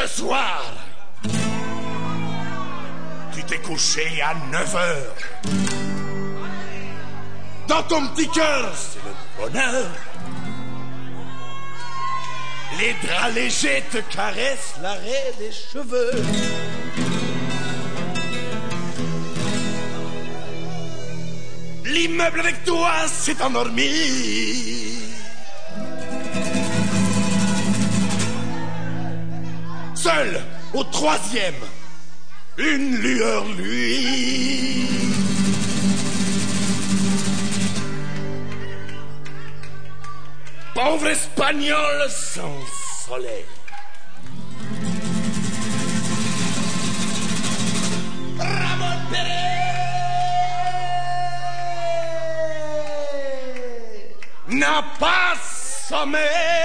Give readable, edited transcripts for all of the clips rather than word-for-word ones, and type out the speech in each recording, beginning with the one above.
soir, tu t'es couché à 9 heures. Dans ton petit cœur, c'est le bonheur. Les draps légers te caressent l'arrêt des cheveux. L'immeuble avec toi s'est endormi. Seul, au 3e, une lueur luit. Pauvre espagnol sans soleil. Ramon Pérez n'a pas sommeil.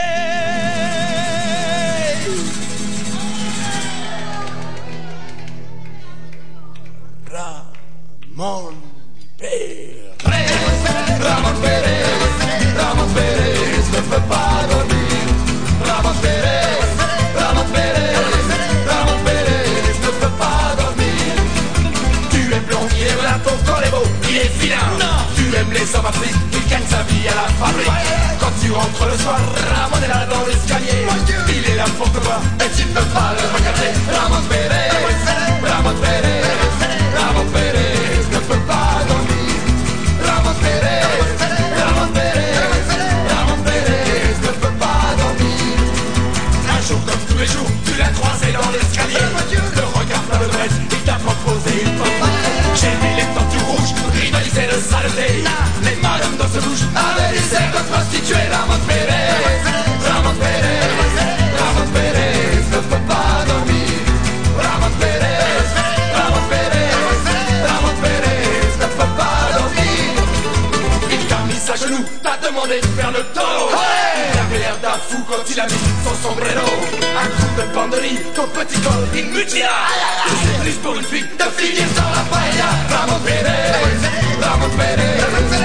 Ramon Pérez. Ramon Pérez. Ramon Pérez ne peut pas dormir. Ramon Pérez. Ramon Pérez. Ramon Pérez ne peut pas dormir. Tu es plombier, la pauvre quand il est beau, il est vilain. Tu aimes les hommes africains, il gagne sa vie à la fabrique. Quand tu rentres le soir, Ramon est là dans l'escalier. Il est là pour te voir et tu ne peux pas le regarder. Ramon Pérez. Ramon Pérez. Ramon Pérez ne peut pas dormir. Ramon Pérez. Ramon Pérez. Ramon Pérez ne peut pas dormir. Un jour comme tous les jours, tu l'as croisé dans l'escalier. Le regard plein de braise, il t'a proposé une photo. J'ai vu les tortues rouges rivaliser de saleté. Les madames dans ce bouge avaient des airs de prostituées. Ramon Pérez. Ramon Pérez. Ramon Pérez ne peut pas dormir. Ramon Pérez. Ramon Pérez. Ramon Pérez ne peut pas dormir. Il t'a mis à genoux, t'a demandé de faire le tour. Il avait l'air d'un fou quand il a mis son sombrero. Un coup de banderie, ton petit corps, il mutila. C'est plus pour une fille de finir dans la paella. Ramon Pérez. Ramon Pérez.